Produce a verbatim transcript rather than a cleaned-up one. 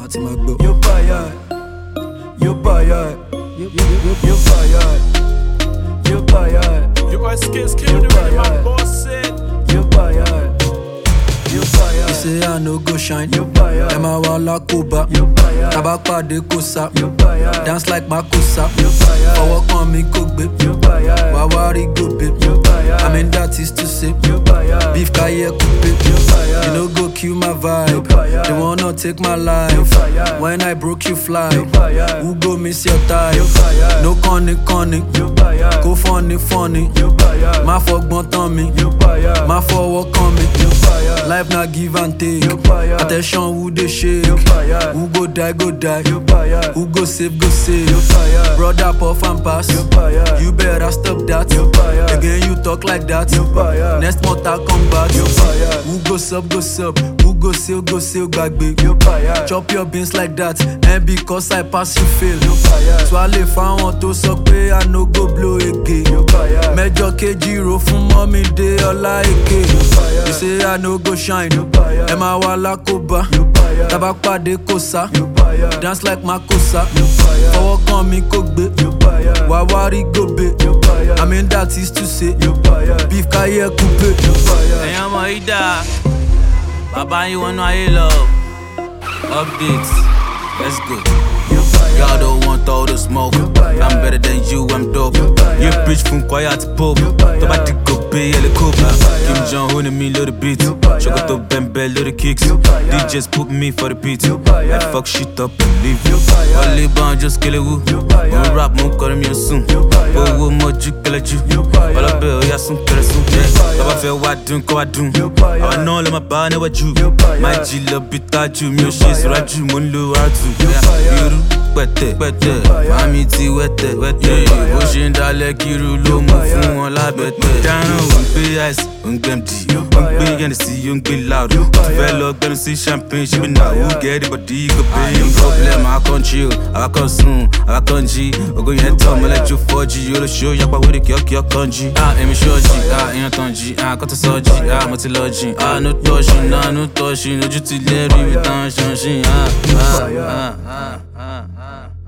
ti máa gbọ́. Yóò báyà yóò báyà yóò báyà yóò báyà You are scared, scared already, my boss said. yóò báyà yóò báyà You say I no go shine, yóò báyà ẹ máa wá lákòbá. yóò báyà Tábà pàdé kò sá, yóò báyà dance like Makosa. yóò báyà Fọwọ́ kan mi kò gbé, yóò báyà wá wá rí gòbè. yóò báyà I mean that is to say, yóò báyà beef káyé kúpé. yóò báyà You no go kill my vibe, fire. they wanna take my life. Yóò báyà When I broke you fly, yóò báyà who go miss your type? yóò báyà No conny conny, yóò báyà go funny funny. yóò báyà Má fọgbọ́n tán mi, yóò báyà má fọwọ́ kan mi. yóò báyà Life na give and take. yóò báyà Attention who dey shake, yóò báyà who go die go die, yóò báyà who go save go yóò save. báyà Brother puff and pass, yóò báyà you better stop that. yóò báyà Again you talk like that, yóò báyà next mortal combat. yóò báyà Who go sub go sub, who go sail go sail gbagbe. yóò báyà Chop your beans like that, and because I pass you fail. yóò báyà Swallow fáwọn tó sọ pé I no go blow again. yóò báyà Mẹ́jọ kejì ro fún mọ́mí dé ọlá èké. báyà You say I no go shine, yóò báyà ẹ máa wá lákòbá. yóò báyà Tábà pàdé kò sá, yóò báyà dance like Makosa. yóò báyà Fọwọ́ kan mi kò gbé, yóò báyà wá wá rí gòbè. yóò báyà I mean that is to say, yóò báyà beef káyé kúpé. yóò báyà ẹ̀yin ọmọ yìí dà bàbá yín wọnú ayé lọ updates let's go. yóò báyà Y'all don't want all the smoke. I'm better than you, I'm dope. You preach from choir to pope. To bá ti go pay ẹlẹ́ cope. Kim Jong Un mi lórí beat. Ṣòkòtò bẹ́ńbẹ́ lórí kicks. D Js put me for the beat. I fuck shit up and leave. Wọlé bọ́n just kele wu. Mo rap mo kọrin mi ò sùn. Owó mọ́jú kẹlẹ́ jù. Ọlọ́bẹ̀ ó yá sún kẹrẹ sún. Bàbá fẹ́ wá dùn kọ́ wá dùn. Àwọn náà lè máa bá níwájú. Máa jí lọ bí tájú. Mi ò ṣe ìṣúrájú, mo ń lo àtù. Irú pẹ̀tẹ̀ pẹ̀tẹ̀ mami ti wẹ̀tẹ̀ wẹ̀tẹ̀ bó ṣe ń dalẹ̀ kiri ló mú fún wọn lábẹ́tẹ̀. dáná ò ń gbé ice ò ń gbẹ̀mdì ó ń gbé yẹnìsí ó ń gbé loud ó ti fẹ́ lọ gbẹnu sí champagne ṣe bí náà who get it but do you go pay him problem àwa kan chill àwa kan sùn àwa kan jí ògo yẹn tán mọ́lẹ́jọ́ four G olóṣù yapa wẹ́rẹ́ kíọ́kíọ́ kan jí. èmi ṣọ́ọ̀jì èèyàn tán jí kọ́tà sọ́ọ̀jì mo ti lọ jìn no touching no touching ojú ti lẹ́rìí mi tán ṣanṣin. Ah, ah, ah, ah.